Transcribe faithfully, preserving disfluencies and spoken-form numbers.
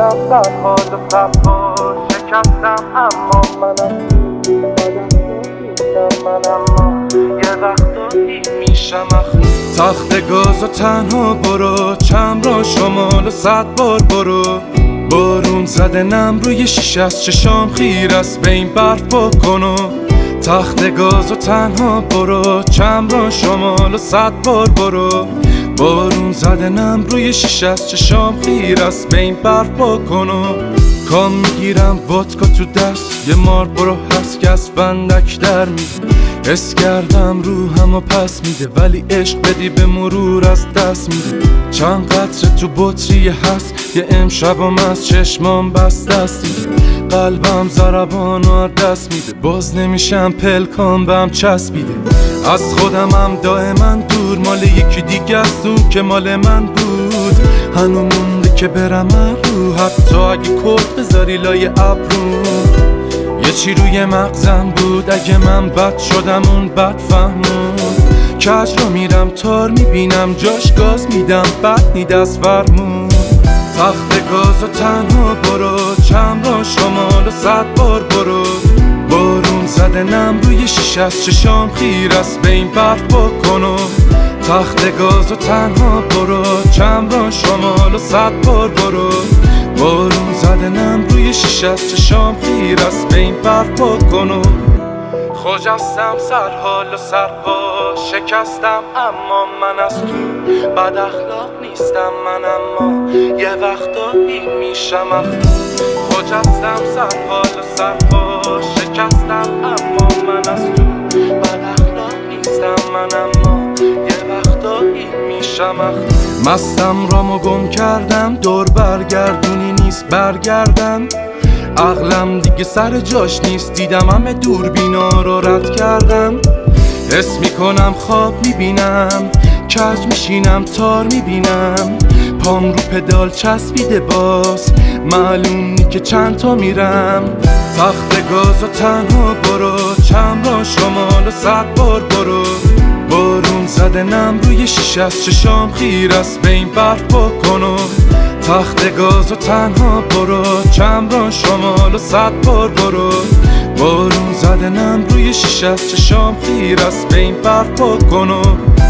شکستم در حال صفا شکستم اما منم نیستم من اما یه وقتایی میشم اخم تخت گاز و تنها برو چم را شمال و صد بار برو بارون زده نم روی شیشه از چشام خیر است به این برف بکن و تخت گاز و تنها برو چم را شمال و صد بار برو بارون زده نم روی شیشه از چشام خیر است به این برف بکن و کام میگیرم وودکا تو دست یه مار برو هست که از بندک در میده حس کردم روحم و پس میده ولی عشق بدی به مرور از دست میده چند قطره تو بطری هست یه امشبم از چشمام بست دستی قلبم ضربان و دست میده باز نمیشم پلکام بهم چسبیده از خودمم دائما دور مال یکی دیگه است اون که مال من بود هنو مونده که برم رو حتی اگه کت بذاری لای ابرو یه چی روی مغزم بود اگه من بد شدم اون بد فهمون کج رو میرم تار میبینم جاش گاز میدم بد نی دست فرمون تخت گاز و تنها برو چم را شمال و صد بار برو بارون زده نم روی شیشه از چشام خیر است به این برف بکن و تخت گاز و تنها برو چم را شمال و صد بار برو بارون زده نم روی شیشه از چشام خیر است به این برف بکن و خجستم سر حال و سرپا شکستم اما من از تو بد اخلاق نیستم من اما یه وقتایی میشم اخم خجستم سر حال و سرپا شکستم اما من از تو بد اخلاق نیستم من اما یه وقتایی میشم اخم مستم رامو گم کردم دور برگردونی نیست برگردم عقلم دیگه سر جاش نیست دیدم همه دوربینا رو رد کردم حس میکنم خواب میبینم کج میشینم تار میبینم پام رو پدال چسبیده باز معلوم نی که چند تا میرم تخت گاز و تنها برو چم را شمال و صد بار برو بارون زده نم روی شیشه از چشام خیر است به این برف بکن و تخت گاز و تنها برو چم را شمال و صد بار برو بارون زده نم روی شیشه از چشام خیر است به این برف بکن و